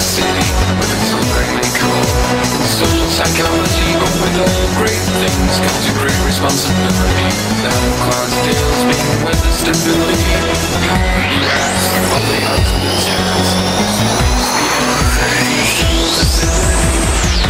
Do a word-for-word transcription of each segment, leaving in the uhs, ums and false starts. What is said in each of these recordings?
city, but it's already cold. Social psychology, but with all great things comes a great responsibility. Santa Claus deals being with the stability. How are you ask all the husbands ask? The anxiety, facility.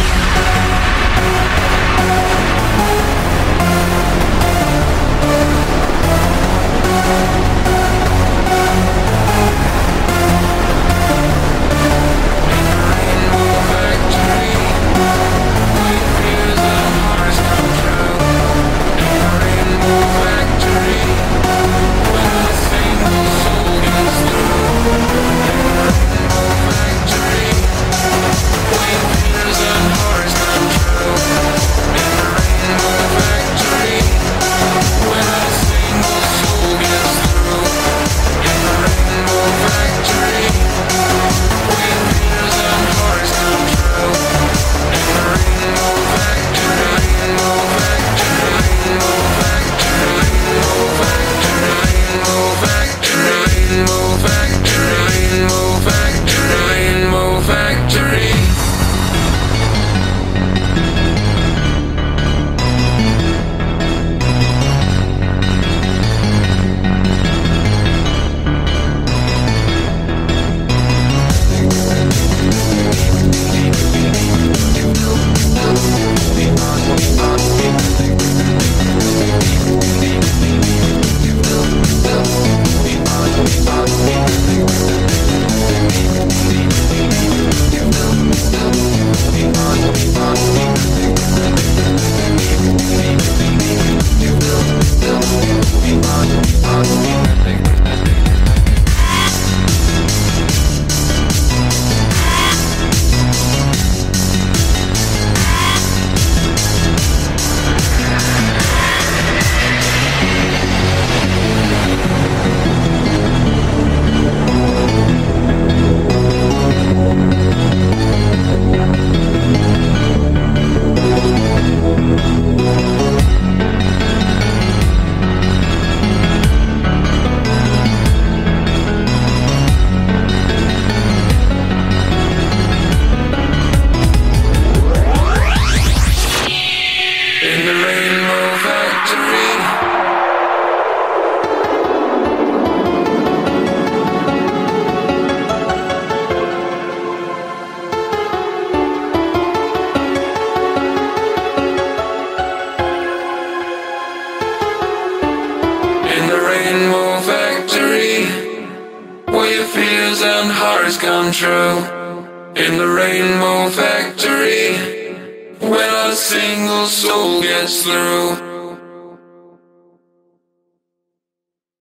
Come true in the Rainbow Factory when a single soul gets through.